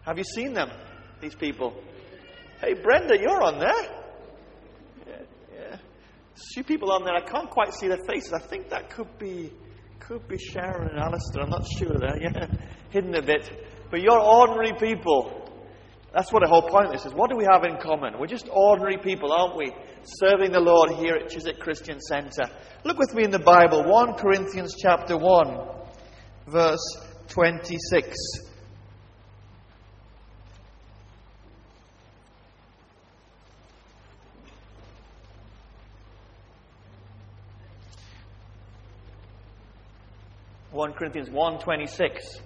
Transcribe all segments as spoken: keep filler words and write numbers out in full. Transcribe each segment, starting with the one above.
Have you seen them, these people? Hey, Brenda, you're on there. Yeah, yeah. There's a few people on there. I can't quite see their faces. I think that could be could be Sharon and Alistair. I'm not sure there. Yeah, hidden a bit. But you're ordinary people. That's what the whole point of this is. What do we have in common? We're just ordinary people, aren't we? Serving the Lord here at Chiswick Christian Centre. Look with me in the Bible. First Corinthians chapter one, verse twenty-six. First Corinthians one twenty-six.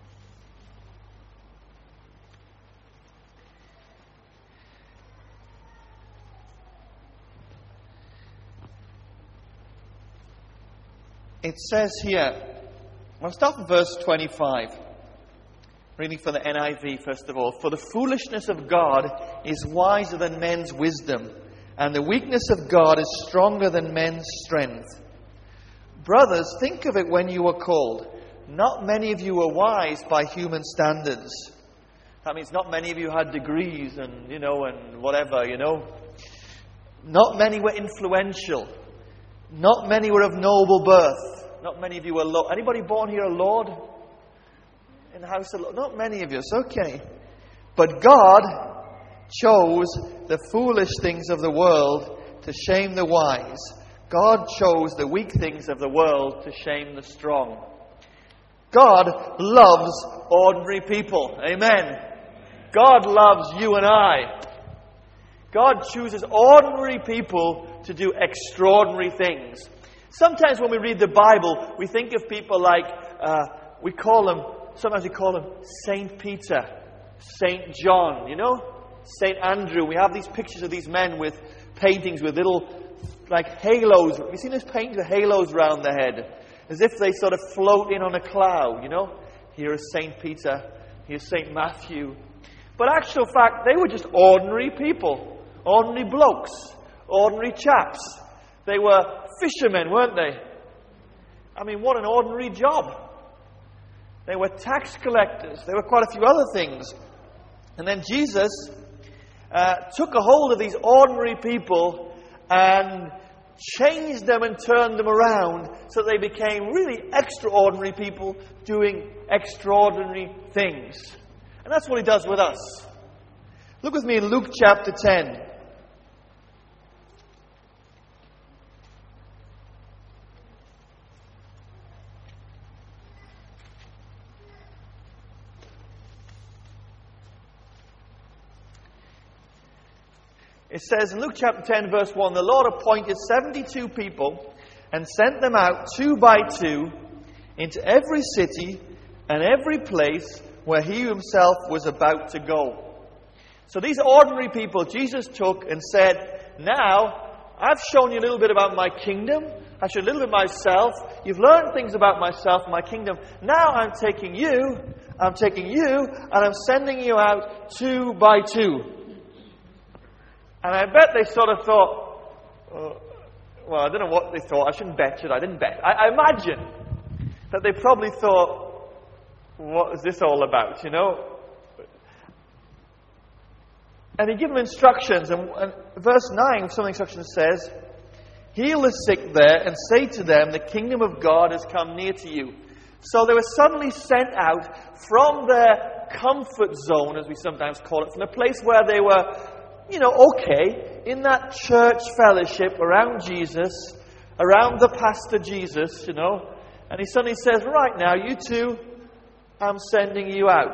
It says here, I'll start with verse twenty-five. Reading from the N I V first of all. For the foolishness of God is wiser than men's wisdom, and the weakness of God is stronger than men's strength. Brothers, think of it when you were called. Not many of you were wise by human standards. That means not many of you had degrees and, you know, and whatever, you know. Not many were influential. Not many were of noble birth. Not many of you were Lord. Anybody born here a Lord? In the house of Lord? Not many of you. It's okay. But God chose the foolish things of the world to shame the wise. God chose the weak things of the world to shame the strong. God loves ordinary people. Amen. God loves you and I. God chooses ordinary people to do extraordinary things. Sometimes when we read the Bible, we think of people like, uh, we call them, sometimes we call them Saint Peter, Saint John, you know, Saint Andrew. We have these pictures of these men with paintings with little, like halos. Have you seen those paintings with halos around their head? As if they sort of float in on a cloud, you know. Here is Saint Peter, here's Saint Matthew. But actual fact, they were just ordinary people. Ordinary blokes, ordinary chaps. They were fishermen, weren't they? I mean, what an ordinary job. They were tax collectors. They were quite a few other things. And then Jesus uh, took a hold of these ordinary people and changed them and turned them around so they became really extraordinary people doing extraordinary things. And that's what He does with us. Look with me in Luke chapter ten. It says in Luke chapter ten verse one, the Lord appointed seventy-two people and sent them out two by two into every city and every place where He Himself was about to go. So these ordinary people Jesus took and said, now I've shown you a little bit about my kingdom. I've shown you a little bit of myself. You've learned things about myself and my kingdom. Now I'm taking you, I'm taking you and I'm sending you out two by two. And I bet they sort of thought, oh, well, I don't know what they thought. I shouldn't bet, should I? I didn't bet. I, I imagine that they probably thought, what is this all about, you know? And He gave them instructions. And, and verse nine of some of the instructions says, heal the sick there and say to them, the kingdom of God has come near to you. So they were suddenly sent out from their comfort zone, as we sometimes call it, from the place where they were, you know, okay, in that church fellowship around Jesus, around the pastor Jesus, you know. And He suddenly says, right now, you two, I'm sending you out.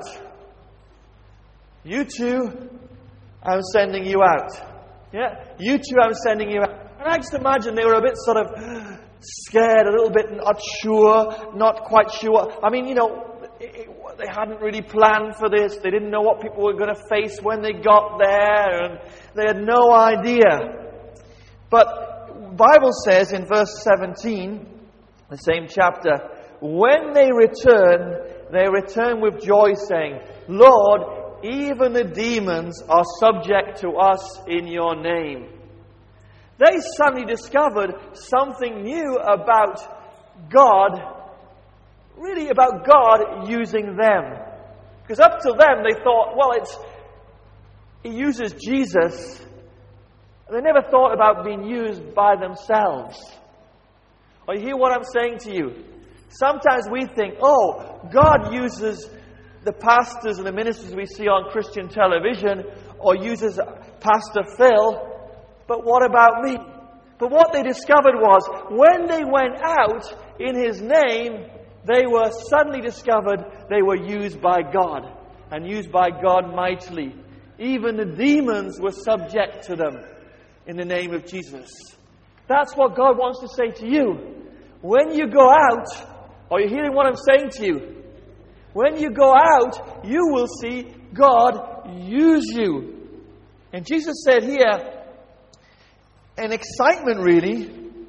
You two, I'm sending you out. Yeah, you two, I'm sending you out. And I just imagine they were a bit sort of scared, a little bit not sure, not quite sure. I mean, you know, it, it, they hadn't really planned for this. They didn't know what people were going to face when they got there, and they had no idea. But the Bible says in verse seventeen, the same chapter, when they return, they return with joy, saying, Lord, even the demons are subject to us in your name. They suddenly discovered something new about God, really about God using them. Because up till then they thought, well, it's he uses Jesus. And they never thought about being used by themselves. Or you hear what I'm saying to you? Sometimes we think, oh, God uses the pastors and the ministers we see on Christian television, or uses Pastor Phil, but what about me? But what they discovered was, when they went out in His name, they were suddenly discovered they were used by God, and used by God mightily. Even the demons were subject to them in the name of Jesus. That's what God wants to say to you. When you go out, are you hearing what I'm saying to you? When you go out, you will see God use you. And Jesus said here, in excitement really,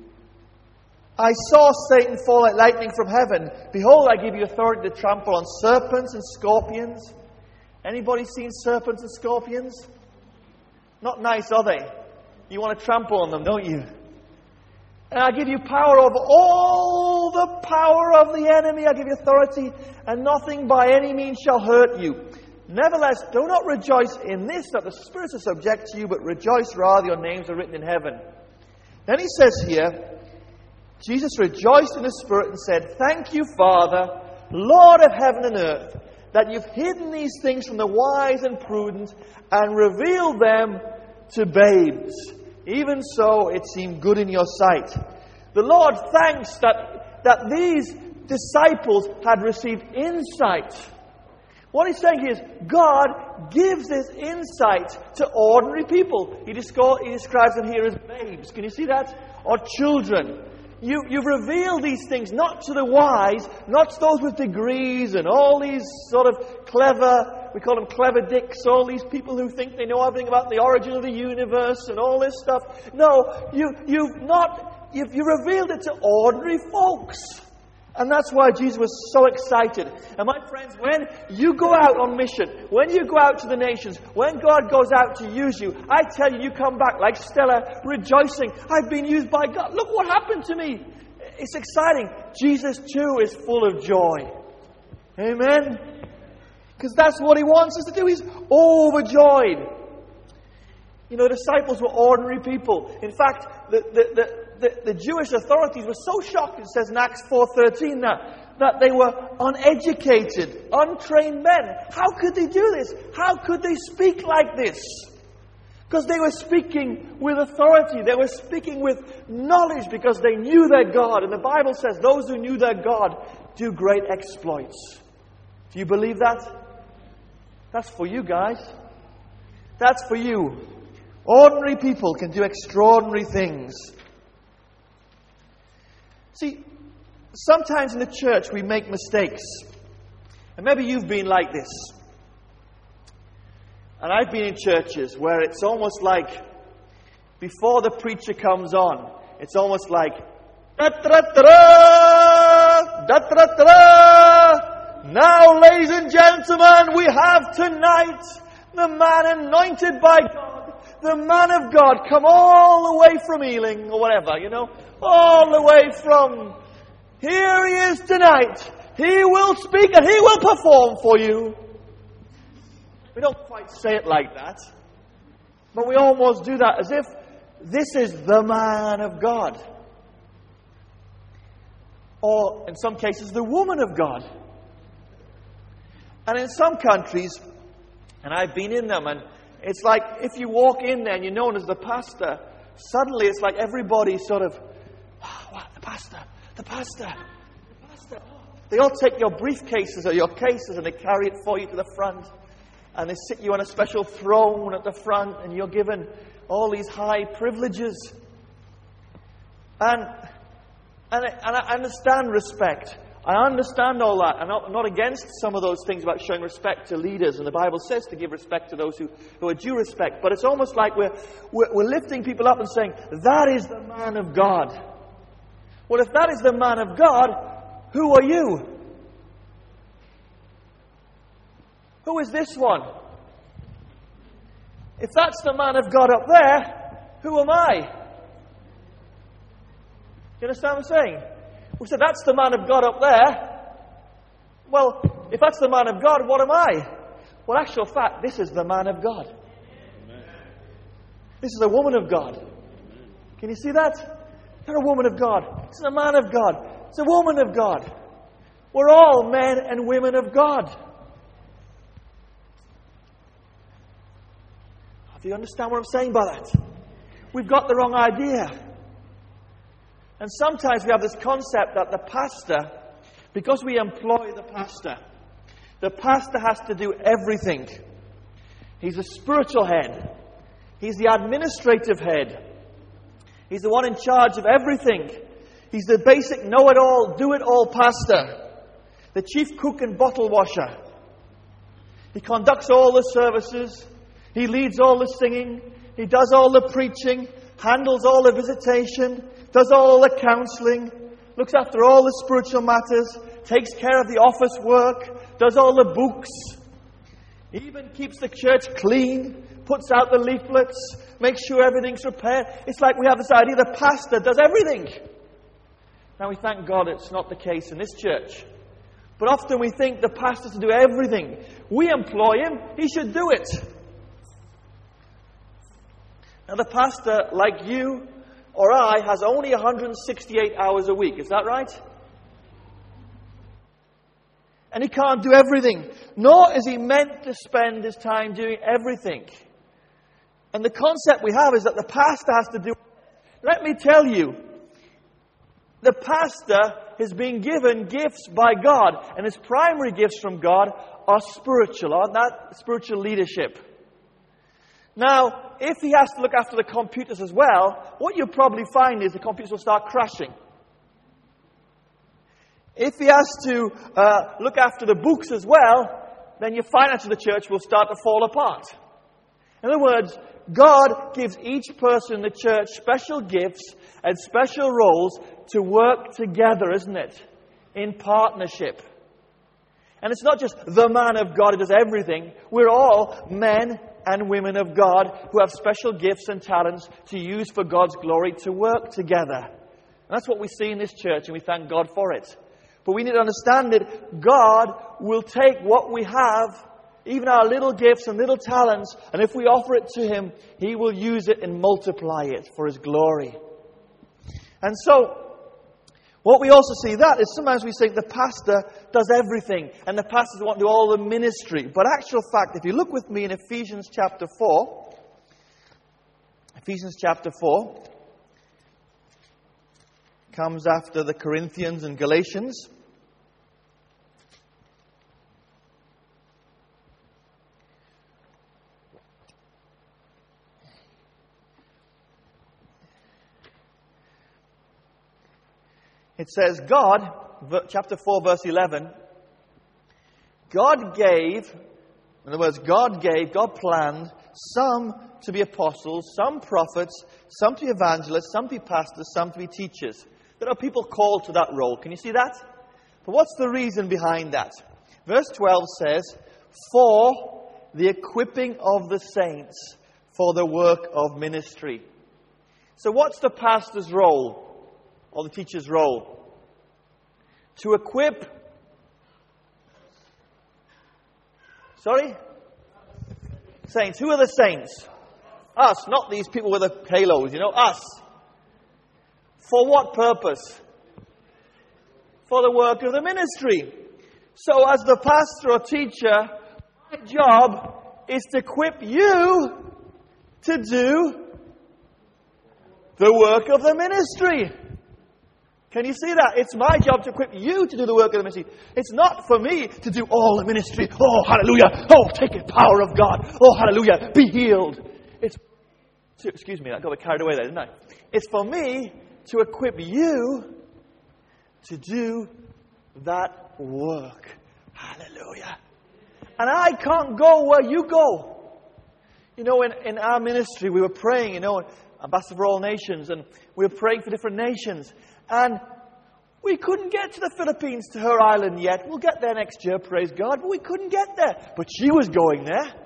I saw Satan fall like lightning from heaven. Behold, I give you authority to trample on serpents and scorpions. Anybody seen serpents and scorpions? Not nice, are they? You want to trample on them, don't you? And I give you power over all the power of the enemy. I give you authority, and nothing by any means shall hurt you. Nevertheless, do not rejoice in this, that the spirits are subject to you, but rejoice rather your names are written in heaven. Then he says here, Jesus rejoiced in the Spirit and said, Thank you, Father, Lord of heaven and earth, that you've hidden these things from the wise and prudent and revealed them to babes. Even so, it seemed good in your sight. The Lord thanks that, that these disciples had received insight. What he's saying is, God gives this insight to ordinary people. He, descri- he describes them here as babes. Can you see that? Or children. You, you've revealed these things not to the wise, not to those with degrees and all these sort of clever, we call them clever dicks, all these people who think they know everything about the origin of the universe and all this stuff. No, you, you've not, you've, you revealed it to ordinary folks. And that's why Jesus was so excited. And my friends, when you go out on mission, when you go out to the nations, when God goes out to use you, I tell you, you come back like Stella, rejoicing. I've been used by God. Look what happened to me. It's exciting. Jesus too is full of joy. Amen? Because that's what He wants us to do. He's overjoyed. You know, the disciples were ordinary people. In fact, the, the, the The, the Jewish authorities were so shocked, it says in Acts four thirteen, that, that they were uneducated, untrained men. How could they do this? How could they speak like this? Because they were speaking with authority. They were speaking with knowledge because they knew their God. And the Bible says those who knew their God do great exploits. Do you believe that? That's for you guys. That's for you. Ordinary people can do extraordinary things. See, sometimes in the church we make mistakes. And maybe you've been like this. And I've been in churches where it's almost like, before the preacher comes on, it's almost like, da-da-da-da, da-da-da-da. Now, ladies and gentlemen, we have tonight the man anointed by God, the man of God, come all the way from Ealing, or whatever, you know. All the way from, here he is tonight. He will speak and he will perform for you. We don't quite say it like that. But we almost do that as if this is the man of God. Or in some cases, the woman of God. And in some countries, and I've been in them, and it's like if you walk in there and you're known as the pastor, suddenly it's like everybody sort of, oh, what, the pastor, the pastor, the pastor. Oh. They all take your briefcases or your cases and they carry it for you to the front. And they sit you on a special throne at the front and you're given all these high privileges. And, and, I, and I understand respect. I understand all that. I'm not, I'm not against some of those things about showing respect to leaders. And the Bible says to give respect to those who, who are due respect. But it's almost like we're, we're, we're lifting people up and saying, that is the man of God. Well, if that is the man of God, who are you? Who is this one? If that's the man of God up there, who am I? You understand what I'm saying? We said, that's the man of God up there. Well, well, if that's the man of God, what am I? Well, actual fact, this is the man of God. Amen. This is a woman of God. Amen. Can you see that? Not a woman of God. This is a man of God. It's a woman of God. We're all men and women of God. Do you understand what I'm saying by that? We've got the wrong idea. And sometimes we have this concept that the pastor, because we employ the pastor, the pastor has to do everything. He's the spiritual head. He's the administrative head. He's the one in charge of everything. He's the basic know-it-all, do-it-all pastor. The chief cook and bottle washer. He conducts all the services. He leads all the singing. He does all the preaching. Handles all the visitation. Does all the counseling. Looks after all the spiritual matters. Takes care of the office work. Does all the books. Even keeps the church clean. Puts out the leaflets. Makes sure everything's prepared. It's like we have this idea the pastor does everything. Now we thank God it's not the case in this church. But often we think the pastor's to do everything. We employ him. He should do it. Now the pastor, like you or I, has only one hundred sixty-eight hours a week. Is that right? And he can't do everything. Nor is he meant to spend his time doing everything. And the concept we have is that the pastor has to do... Let me tell you, the pastor is being given gifts by God. And his primary gifts from God are spiritual, aren't that? Spiritual leadership. Now, if he has to look after the computers as well, what you'll probably find is the computers will start crashing. If he has to uh, look after the books as well, then your finance of the church will start to fall apart. In other words, God gives each person in the church special gifts and special roles to work together, isn't it? In partnership. And it's not just the man of God who does everything. We're all men and women of God who have special gifts and talents to use for God's glory to work together. And that's what we see in this church, and we thank God for it. But we need to understand that God will take what we have, even our little gifts and little talents, and if we offer it to Him, He will use it and multiply it for His glory. And so, what we also see that is sometimes we think the pastor does everything, and the pastors want to do all the ministry. But actual fact, if you look with me in Ephesians chapter four, Ephesians chapter four comes after the Corinthians and Galatians. It says, God, chapter four, verse eleven, God gave, in other words, God gave, God planned some to be apostles, some prophets, some to be evangelists, some to be pastors, some to be teachers. There are people called to that role. Can you see that? But what's the reason behind that? Verse twelve says, for the equipping of the saints for the work of ministry. So what's the pastor's role? Or the teacher's role? To equip. Sorry? Saints. Who are the saints? Us, not these people with the halos, you know, us. For what purpose? For the work of the ministry. So as the pastor or teacher, my job is to equip you to do the work of the ministry. Can you see that? It's my job to equip you to do the work of the ministry. It's not for me to do all the ministry. Oh, hallelujah. Oh, take the power of God. Oh, hallelujah. Be healed. It's, excuse me, I got carried away there, didn't I? It's for me to equip you to do that work. Hallelujah. And I can't go where you go. You know, in, in our ministry, we were praying, you know, Ambassador for All Nations, and we were praying for different nations. And we couldn't get to the Philippines, to her island yet. We'll get there next year, praise God. But we couldn't get there. But she was going there.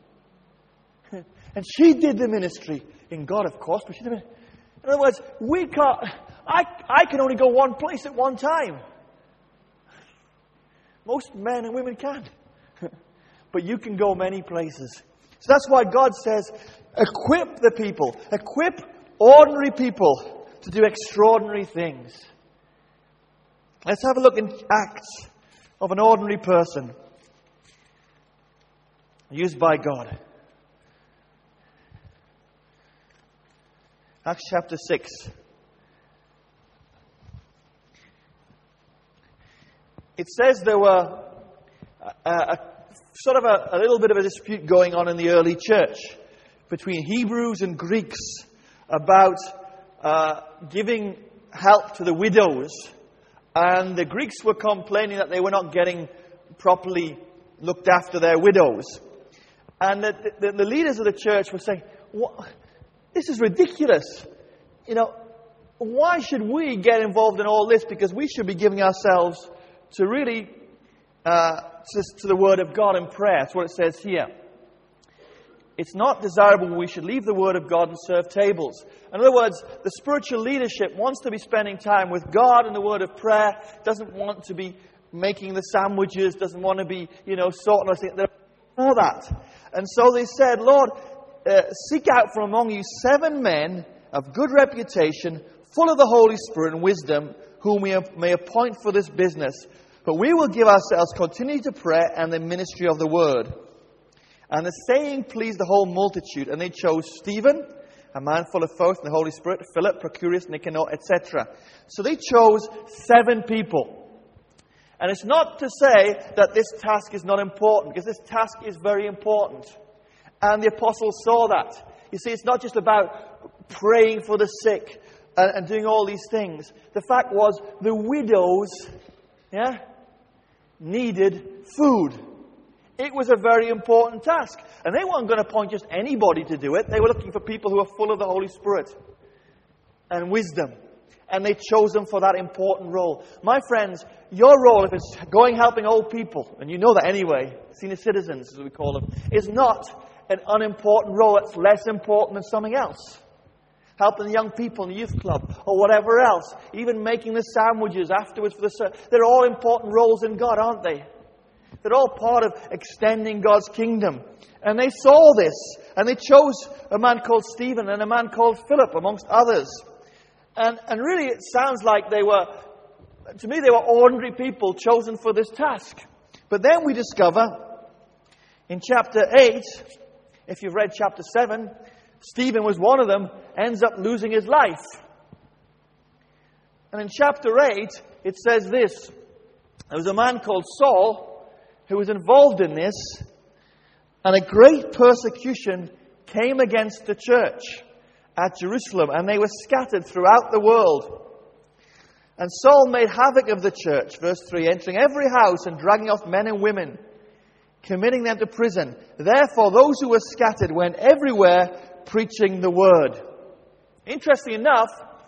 And she did the ministry. In God, of course. But she did it. In other words, we can't... I, I can only go one place at one time. Most men and women can. But you can go many places. So that's why God says, equip the people. Equip ordinary people to do extraordinary things. Let's have a look in Acts of an ordinary person used by God. Acts chapter six. It says there were a, a, sort of a, a little bit of a dispute going on in the early church between Hebrews and Greeks about uh, giving help to the widows. And the Greeks were complaining that they were not getting properly looked after their widows. And the, the, the leaders of the church were saying, what? This is ridiculous. You know, why should we get involved in all this? Because we should be giving ourselves to really, uh, to, to the Word of God and prayer. That's what it says here. It's not desirable we should leave the Word of God and serve tables. In other words, the spiritual leadership wants to be spending time with God and the Word of prayer, doesn't want to be making the sandwiches, doesn't want to be, you know, sorting us. They're all that. And so they said, Lord, uh, seek out from among you seven men of good reputation, full of the Holy Spirit and wisdom, whom we may appoint for this business. But we will give ourselves continually to prayer and the ministry of the Word. And the saying pleased the whole multitude, and they chose Stephen, a man full of faith and the Holy Spirit, Philip, Prochorus, Nicanor, et cetera. So they chose seven people. And it's not to say that this task is not important, because this task is very important. And the apostles saw that. You see, it's not just about praying for the sick and, and doing all these things. The fact was, the widows, yeah, needed food. It was a very important task. And they weren't going to appoint just anybody to do it. They were looking for people who were full of the Holy Spirit and wisdom. And they chose them for that important role. My friends, your role, if it's going helping old people, and you know that anyway, senior citizens as we call them, is not an unimportant role that's less important than something else. Helping the young people in the youth club or whatever else. Even making the sandwiches afterwards for the service. They're all important roles in God, aren't they? They're all part of extending God's kingdom. And they saw this. And they chose a man called Stephen and a man called Philip, amongst others. And, and really it sounds like they were, to me, they were ordinary people chosen for this task. But then we discover in chapter eight, if you've read chapter seven, Stephen was one of them, ends up losing his life. And in chapter eight, it says this. There was a man called Saul who was involved in this, and a great persecution came against the church at Jerusalem, and they were scattered throughout the world. And Saul made havoc of the church, verse three, entering every house and dragging off men and women, committing them to prison. Therefore, those who were scattered went everywhere preaching the word. Interesting enough,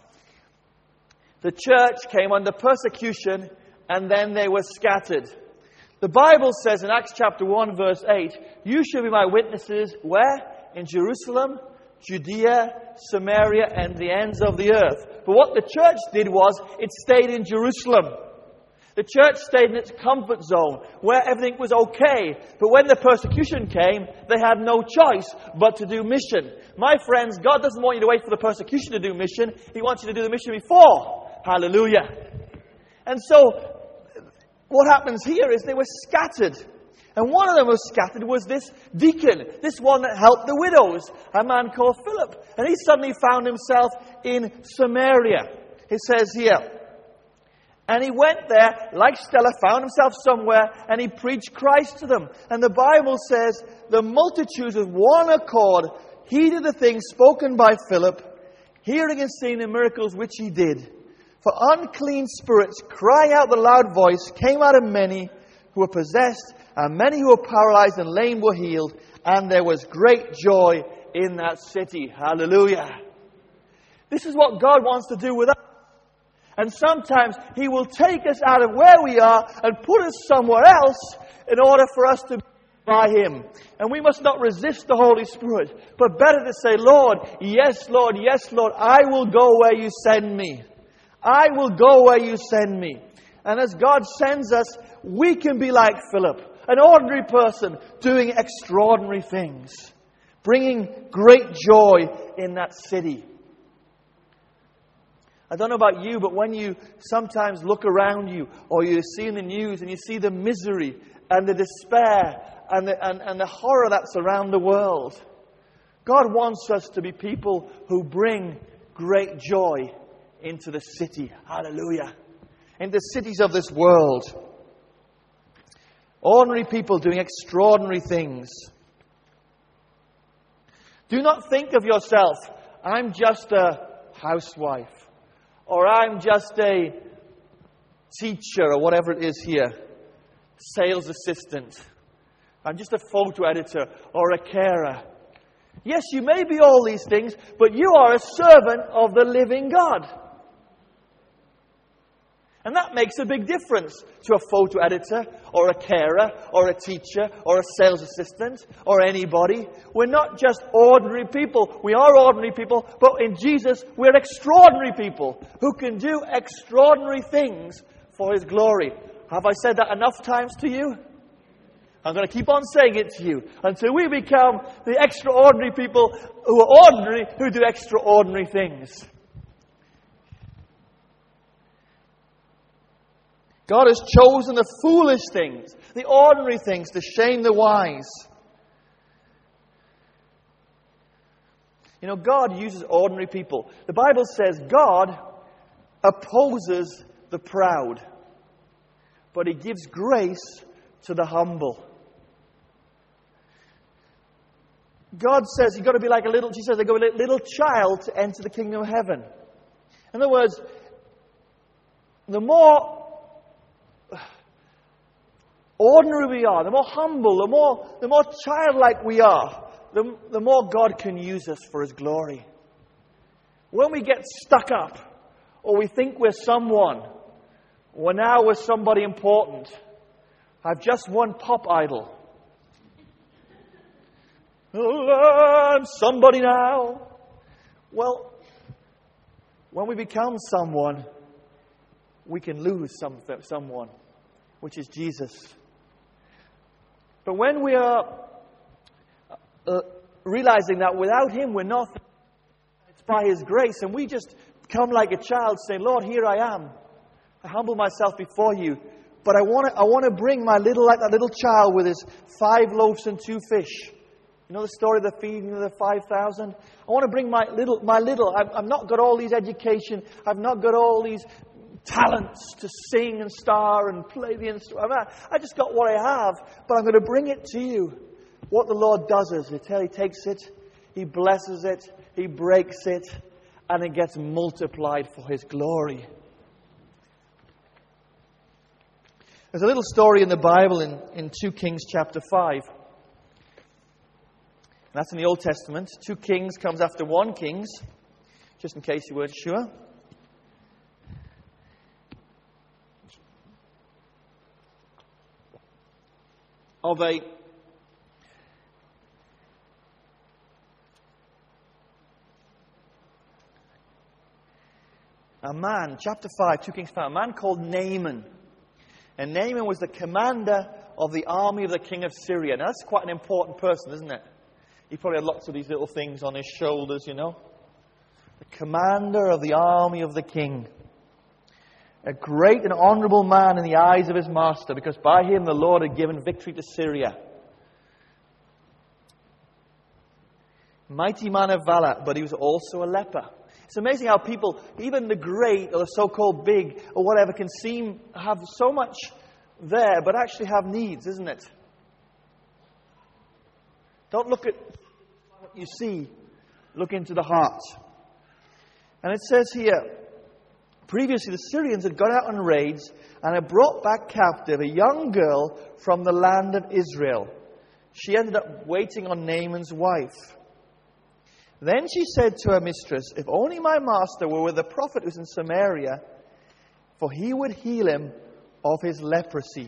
the church came under persecution and then they were scattered. The Bible says in Acts chapter one verse eight, you shall be my witnesses, where? In Jerusalem, Judea, Samaria, and the ends of the earth. But what the church did was, it stayed in Jerusalem. The church stayed in its comfort zone, where everything was okay. But when the persecution came, they had no choice but to do mission. My friends, God doesn't want you to wait for the persecution to do mission. He wants you to do the mission before. Hallelujah. And so, what happens here is they were scattered. And one of them was scattered was this deacon, this one that helped the widows, a man called Philip. And he suddenly found himself in Samaria. It says here, and he went there, like Stella, found himself somewhere, and he preached Christ to them. And the Bible says, the multitudes with one accord heeded the things spoken by Philip, hearing and seeing the miracles which he did. For unclean spirits, crying out with a loud voice, came out of many who were possessed, and many who were paralyzed and lame were healed, and there was great joy in that city. Hallelujah. This is what God wants to do with us. And sometimes He will take us out of where we are and put us somewhere else in order for us to be by Him. And we must not resist the Holy Spirit, but better to say, Lord, yes, Lord, yes, Lord, I will go where you send me. I will go where you send me. And as God sends us, we can be like Philip, an ordinary person doing extraordinary things, bringing great joy in that city. I don't know about you, but when you sometimes look around you or you see in the news and you see the misery and the despair and the, and, and the horror that's around the world, God wants us to be people who bring great joy into the city. Hallelujah. In the cities of this world. Ordinary people doing extraordinary things. Do not think of yourself, I'm just a housewife. Or I'm just a teacher or whatever it is here. Sales assistant. I'm just a photo editor or a carer. Yes, you may be all these things, but you are a servant of the living God. And that makes a big difference to a photo editor or a carer or a teacher or a sales assistant or anybody. We're not just ordinary people. We are ordinary people, but in Jesus we're extraordinary people who can do extraordinary things for His glory. Have I said that enough times to you? I'm going to keep on saying it to you until we become the extraordinary people who are ordinary, who do extraordinary things. God has chosen the foolish things, the ordinary things, to shame the wise. You know, God uses ordinary people. The Bible says God opposes the proud, but He gives grace to the humble. God says you've got to be like a little, she says, they've got to be a little child to enter the kingdom of heaven. In other words, the more ordinary we are, the more humble, the more, the more childlike we are, the, the more God can use us for His glory. When we get stuck up, or we think we're someone, or now we're somebody important, I've just won Pop Idol. Oh, I'm somebody now. Well, when we become someone, we can lose some, someone, which is Jesus. But when we are uh, realizing that without Him we're nothing, it's by His grace, and we just come like a child saying, Lord, here I am. I humble myself before You. But I want to I want to bring my little, like that little child with his five loaves and two fish. You know the story of the feeding of the five thousand? I want to bring my little, my little, I've, I've not got all these education, I've not got all these talents to sing and star and play the instrument. I just got what I have, but I'm going to bring it to You. What the Lord does is He takes it, He blesses it, He breaks it, and it gets multiplied for His glory. There's a little story in the Bible in, in Second Kings chapter five. And that's in the Old Testament. Two Kings comes after First Kings, just in case you weren't sure. Of a a man, chapter five, Second Kings five, a man called Naaman. And Naaman was the commander of the army of the king of Syria. Now that's quite an important person, isn't it? He probably had lots of these little things on his shoulders, you know. The commander of the army of the king. A great and honorable man in the eyes of his master, because by him the Lord had given victory to Syria. Mighty man of valor, but he was also a leper. It's amazing how people, even the great or the so-called big or whatever, can seem have so much there, but actually have needs, isn't it? Don't look at what you see. Look into the heart. And it says here, previously the Syrians had gone out on raids and had brought back captive a young girl from the land of Israel. She ended up waiting on Naaman's wife. Then she said to her mistress, if only my master were with the prophet who's in Samaria, for he would heal him of his leprosy.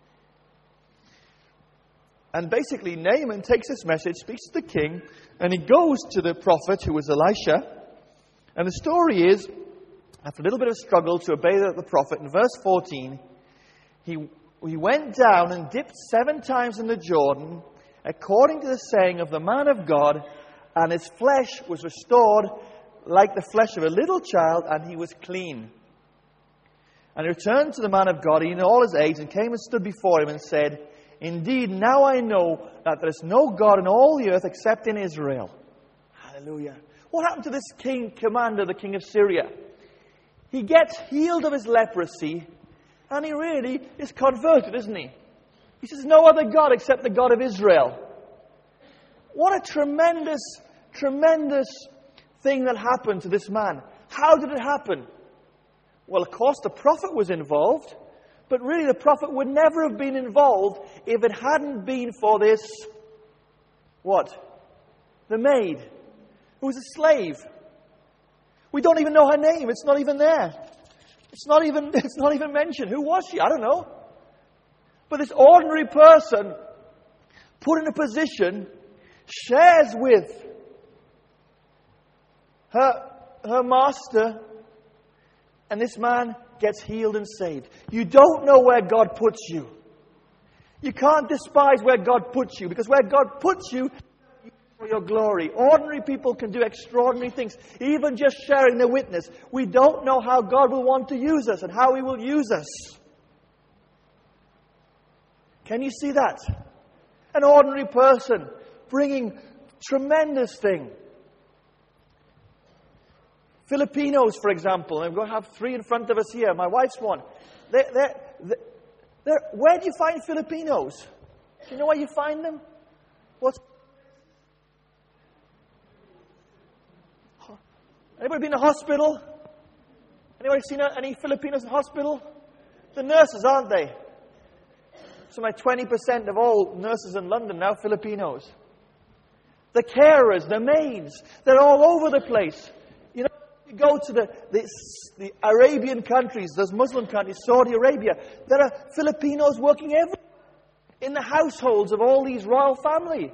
And basically Naaman takes this message, speaks to the king, and he goes to the prophet who was Elisha. And the story is, after a little bit of struggle to obey the, the prophet, in verse fourteen, he, he went down and dipped seven times in the Jordan, according to the saying of the man of God, and his flesh was restored like the flesh of a little child, and he was clean. And he returned to the man of God, he in all his age, and came and stood before him and said, Indeed, now I know that there is no God in all the earth except in Israel. Hallelujah. What happened to this king commander, the king of Syria? He gets healed of his leprosy, and he really is converted, isn't he? He says, no other God except the God of Israel. What a tremendous, tremendous thing that happened to this man. How did it happen? Well, of course, the prophet was involved, but really the prophet would never have been involved if it hadn't been for this, what? The maid, who was a slave. We don't even know her name. It's not even there. It's not even, it's not even mentioned. Who was she? I don't know. But this ordinary person, put in a position, shares with her, her master, and this man gets healed and saved. You don't know where God puts you. You can't despise where God puts you, because where God puts you, for your glory. Ordinary people can do extraordinary things, even just sharing their witness. We don't know how God will want to use us and how He will use us. Can you see that? An ordinary person bringing tremendous thing. Filipinos, for example, and I'm going to have three in front of us here. My wife's one. They're, they're, they're, they're, where do you find Filipinos? Do you know where you find them? What's Anybody been to hospital? Anybody seen any Filipinos in hospital? The nurses, aren't they? So like twenty percent of all nurses in London now Filipinos. The carers, the maids, they're all over the place. You know, you go to the, the, the Arabian countries, those Muslim countries, Saudi Arabia, there are Filipinos working everywhere in the households of all these royal family.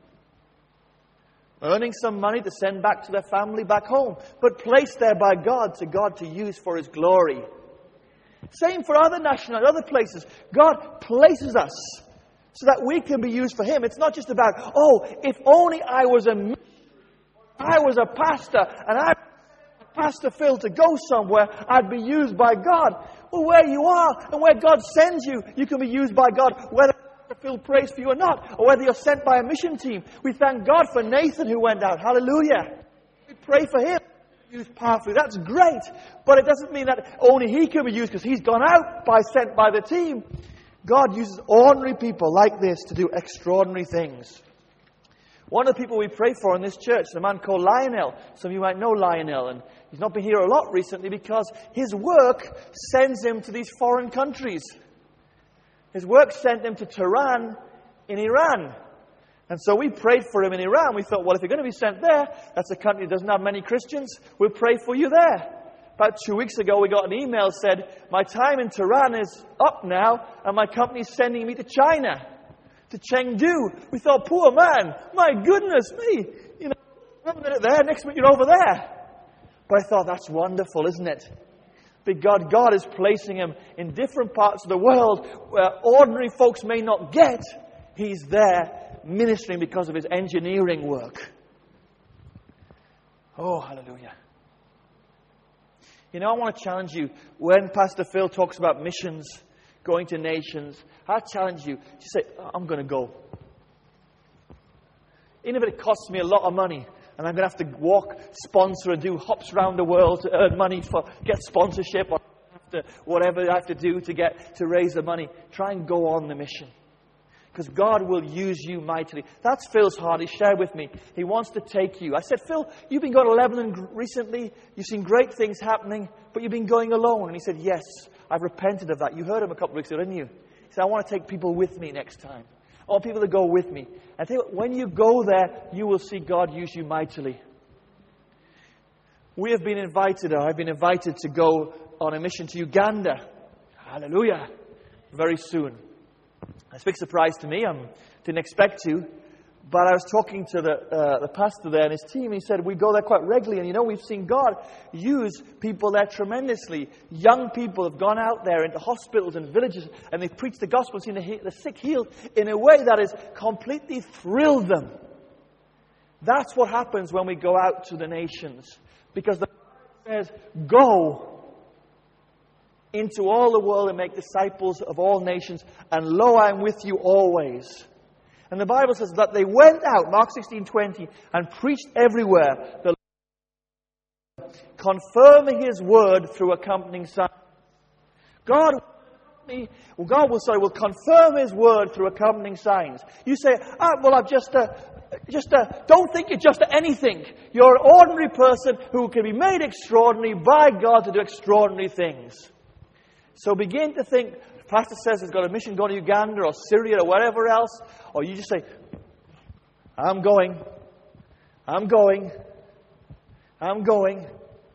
Earning some money to send back to their family back home, but placed there by God to God to use for His glory. Same for other national, other places. God places us so that we can be used for Him. It's not just about, oh, if only I was a I was a pastor and I Pastor Phil to go somewhere, I'd be used by God. Well, where you are and where God sends you, you can be used by God, whether Phil prays for you or not, or whether you're sent by a mission team. We thank God for Nathan who went out. Hallelujah. We pray for him. Used powerfully. That's great. But it doesn't mean that only he can be used because he's gone out by sent by the team. God uses ordinary people like this to do extraordinary things. One of the people we pray for in this church is a man called Lionel. Some of you might know Lionel, and he's not been here a lot recently because his work sends him to these foreign countries. His work sent him to Tehran in Iran. And so we prayed for him in Iran. We thought, well, if you're going to be sent there, that's a country that doesn't have many Christians. We'll pray for you there. About two weeks ago, we got an email that said, my time in Tehran is up now, and my company's sending me to China, to Chengdu. We thought, poor man, my goodness me. You know, one minute there, next minute you're over there. But I thought, that's wonderful, isn't it? But God, God is placing him in different parts of the world where ordinary folks may not get. He's there ministering because of his engineering work. Oh, hallelujah. You know, I want to challenge you. When Pastor Phil talks about missions, going to nations, I challenge you to say, I'm going to go. Even if it costs me a lot of money, and I'm going to have to walk, sponsor, and do hops around the world to earn money for get sponsorship or to whatever I have to do to get to raise the money. Try and go on the mission, because God will use you mightily. That's Phil's heart. He shared with me. He wants to take you. I said, Phil, you've been going to Lebanon recently. You've seen great things happening, but you've been going alone. And he said, yes, I've repented of that. You heard him a couple of weeks ago, didn't you? He said, I want to take people with me next time. I want people to go with me. I tell you what, when you go there, you will see God use you mightily. We have been invited, or I've been invited to go on a mission to Uganda. Hallelujah. Very soon. It's a big surprise to me. I didn't expect to. But I was talking to the uh, the pastor there and his team. He said, we go there quite regularly. And you know, we've seen God use people there tremendously. Young people have gone out there into hospitals and villages and they've preached the gospel, seen the, he- the sick healed in a way that has completely thrilled them. That's what happens when we go out to the nations. Because the Bible says, go into all the world and make disciples of all nations. And lo, I am with you always. And the Bible says that they went out, Mark sixteen twenty, and preached everywhere, the Lord, confirming His word through accompanying signs. God, God will sorry, will confirm His word through accompanying signs. You say, ah, well, I've just, uh, just, uh, don't think you're just anything. You're an ordinary person who can be made extraordinary by God to do extraordinary things. So begin to think. Pastor says he's got a mission going to Uganda or Syria or wherever else, or you just say, I'm going, I'm going, I'm going.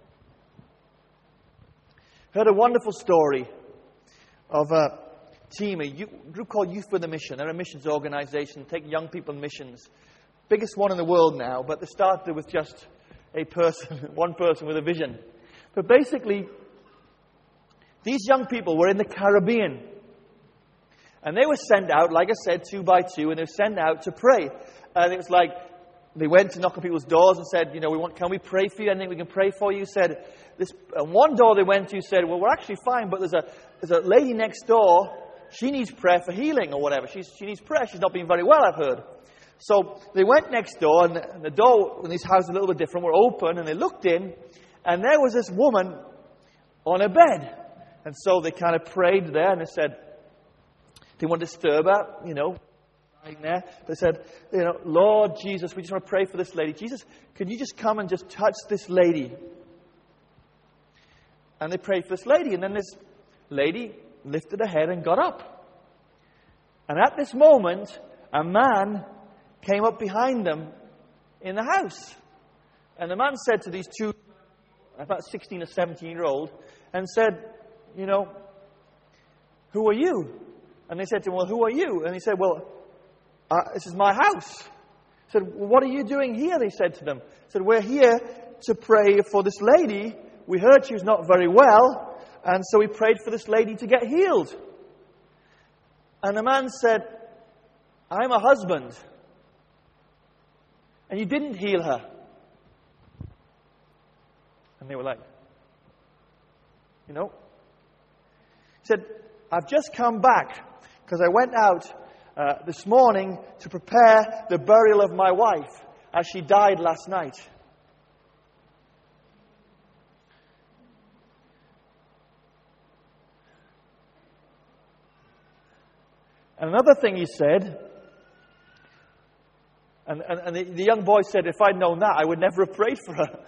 Heard a wonderful story of a team, a group called Youth with a Mission. They're a missions organization, take young people on missions. Biggest one in the world now, but they started with just a person, one person with a vision. But basically, these young people were in the Caribbean. And they were sent out, like I said, two by two, and they were sent out to pray. And it was like, they went to knock on people's doors and said, you know, we want, can we pray for you? Anything we can pray for you? Said, this, and one door they went to said, well, we're actually fine, but there's a there's a lady next door, she needs prayer for healing or whatever. She's, she needs prayer. She's not been very well, I've heard. So they went next door, and the, and the door in this house is a little bit different, were open, and they looked in, and there was this woman on a bed. And so they kind of prayed there, and they said, they wanted to disturb her, you know, lying there. They said, you know, Lord Jesus, we just want to pray for this lady. Jesus, could you just come and just touch this lady? And they prayed for this lady, and then this lady lifted her head and got up. And at this moment, a man came up behind them in the house. And the man said to these two, about sixteen or seventeen year old, and said, you know, who are you? And they said to him, well, who are you? And he said, well, uh, this is my house. He said, well, what are you doing here? They said to them. He said, we're here to pray for this lady. We heard she was not very well, and so we prayed for this lady to get healed. And the man said, I'm a husband, and you didn't heal her. And they were like, you know. He said, I've just come back because I went out uh, this morning to prepare the burial of my wife as she died last night. And another thing he said, and, and, and the, the young boy said, if I'd known that, I would never have prayed for her.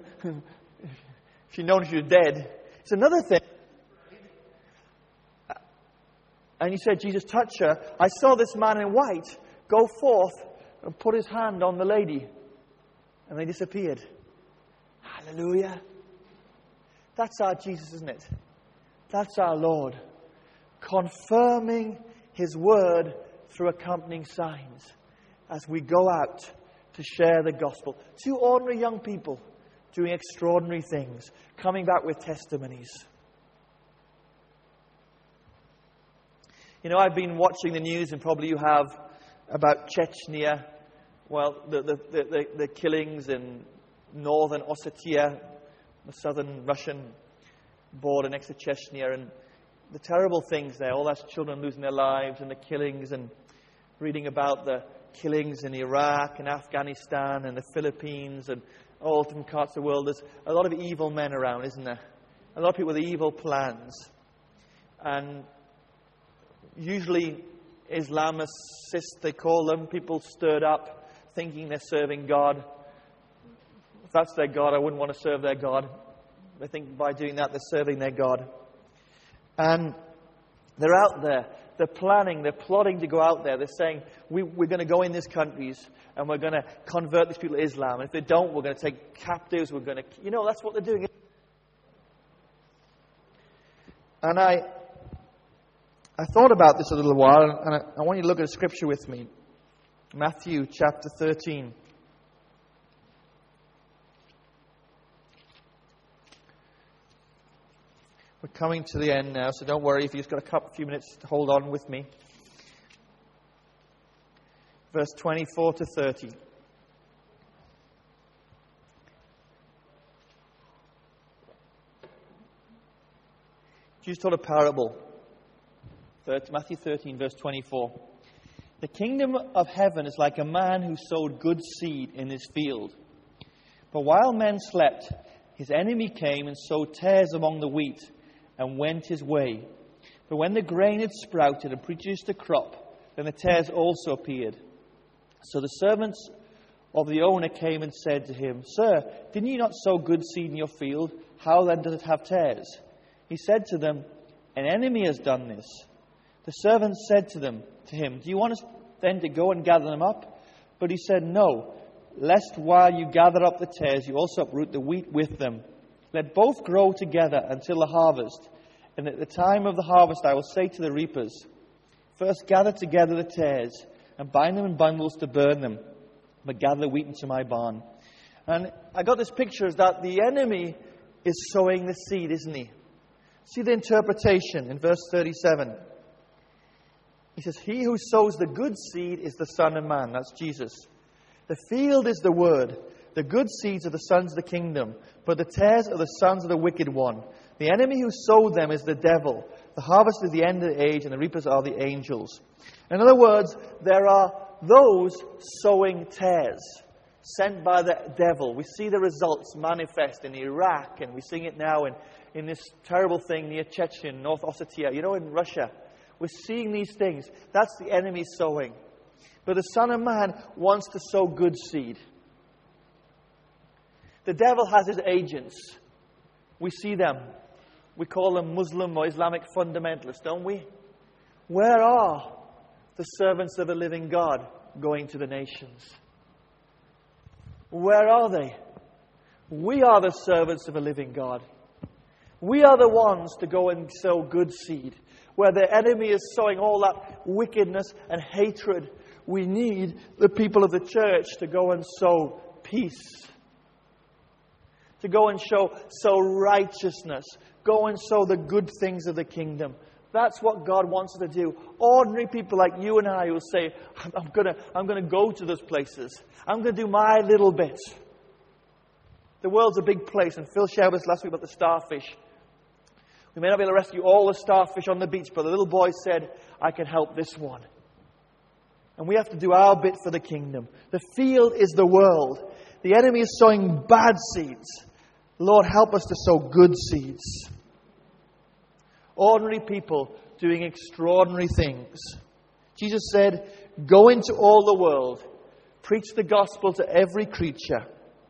If she'd known she was dead. It's another thing. And he said, Jesus, touch her. I saw this man in white go forth and put his hand on the lady. And they disappeared. Hallelujah. That's our Jesus, isn't it? That's our Lord. Confirming His word through accompanying signs as we go out to share the gospel. Two ordinary young people doing extraordinary things, coming back with testimonies. You know, I've been watching the news, and probably you have, about Chechnya. Well, the, the, the, the, the killings in northern Ossetia, the southern Russian border next to Chechnya, and the terrible things there. All those children losing their lives, and the killings, and reading about the killings in Iraq and Afghanistan and the Philippines and all different parts of the world. There's a lot of evil men around, isn't there? A lot of people with evil plans. And usually Islamicists, they call them, people stirred up thinking they're serving God. If that's their God, I wouldn't want to serve their God. They think by doing that they're serving their God. And they're out there. They're planning, they're plotting to go out there. They're saying, we, we're going to go in these countries and we're going to convert these people to Islam. And if they don't, we're going to take captives. We're going to, you know, that's what they're doing. And I I thought about this a little while, and I, I want you to look at a scripture with me. Matthew chapter thirteen. We're coming to the end now, so don't worry if you've just got a couple, few minutes to hold on with me. Verse twenty-four to thirty. Jesus told a parable. Matthew thirteen, verse twenty-four. The kingdom of heaven is like a man who sowed good seed in his field. But while men slept, his enemy came and sowed tares among the wheat and went his way. But when the grain had sprouted and produced a crop, then the tares also appeared. So the servants of the owner came and said to him, Sir, didn't you not sow good seed in your field? How then does it have tares? He said to them, An enemy has done this. The servants said to them, to him, Do you want us then to go and gather them up? But he said, No, lest while you gather up the tares, you also uproot the wheat with them. Let both grow together until the harvest. And at the time of the harvest I will say to the reapers, First gather together the tares, and bind them in bundles to burn them, but gather the wheat into my barn. And I got this picture is that the enemy is sowing the seed, isn't he? See the interpretation in verse thirty-seven. He says, He who sows the good seed is the Son of Man. That's Jesus. The field is the word. The good seeds are the sons of the kingdom, but the tares are the sons of the wicked one. The enemy who sowed them is the devil. The harvest is the end of the age, and the reapers are the angels. In other words, there are those sowing tares, sent by the devil. We see the results manifest in Iraq, and we're seeing it now in, in this terrible thing near Chechen, North Ossetia, you know, in Russia. We're seeing these things. That's the enemy sowing. But the Son of Man wants to sow good seed. The devil has his agents. We see them. We call them Muslim or Islamic fundamentalists, don't we? Where are the servants of the living God going to the nations? Where are they? We are the servants of a living God. We are the ones to go and sow good seed. Where the enemy is sowing all that wickedness and hatred, we need the people of the church to go and sow peace. To go and show, sow righteousness. Go and sow the good things of the kingdom. That's what God wants us to do. Ordinary people like you and I will say, I'm going to I'm going to go to those places. I'm going to do my little bit. The world's a big place. And Phil shared with us last week about the starfish. We may not be able to rescue all the starfish on the beach, but the little boy said, I can help this one. And we have to do our bit for the kingdom. The field is the world. The enemy is sowing bad seeds. Lord, help us to sow good seeds. Ordinary people doing extraordinary things. Jesus said, Go into all the world, preach the gospel to every creature.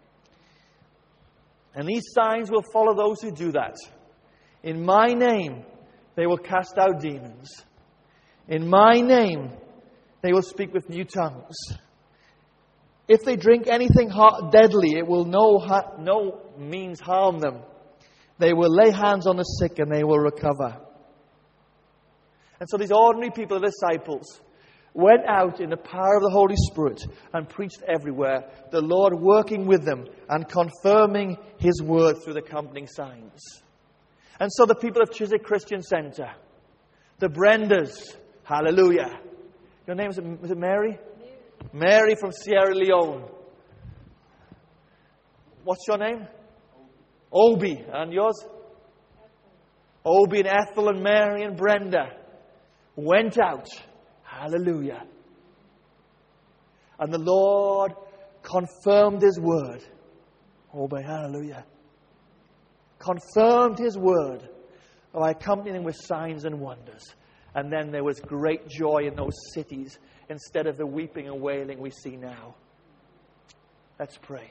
And these signs will follow those who do that. In my name, they will cast out demons. In my name, they will speak with new tongues. If they drink anything deadly, it will no, no means harm them. They will lay hands on the sick and they will recover. And so these ordinary people, the disciples, went out in the power of the Holy Spirit and preached everywhere, the Lord working with them and confirming His word through the accompanying signs. And so the people of Chiswick Christian Centre, the Brendas, hallelujah. Your name, is it, is it Mary? Mary from Sierra Leone. What's your name? Obi. And yours? Obi and Ethel and Mary and Brenda went out. Hallelujah. And the Lord confirmed His word. Obi, hallelujah. Confirmed His word by accompanying with signs and wonders. And then there was great joy in those cities instead of the weeping and wailing we see now. Let's pray.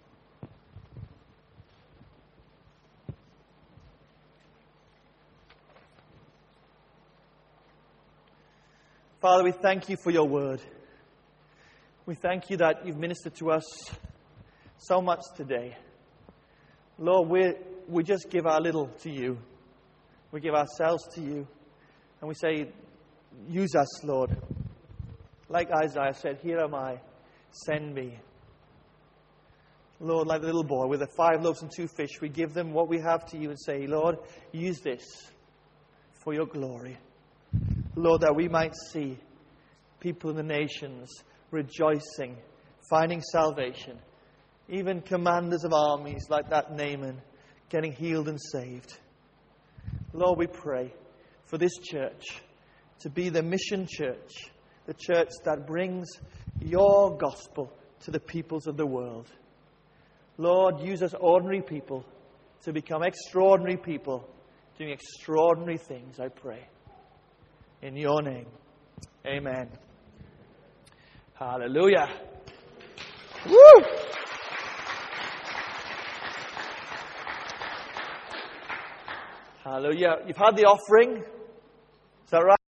Father, we thank You for Your word. We thank You that You've ministered to us so much today. Lord, we we just give our little to You. We give ourselves to You. And we say, use us, Lord. like Isaiah said, here am I, send me. Lord, like the little boy with the five loaves and two fish, we give them what we have to you and say, Lord, use this for your glory. Lord, that we might see people in the nations rejoicing, finding salvation. Even commanders of armies like that Naaman getting healed and saved. Lord, we pray for this church to be the mission church, the church that brings your gospel to the peoples of the world. Lord, use us ordinary people to become extraordinary people, doing extraordinary things, I pray. In your name, amen. Hallelujah. Woo! Hallelujah. You've had the offering. Is that right?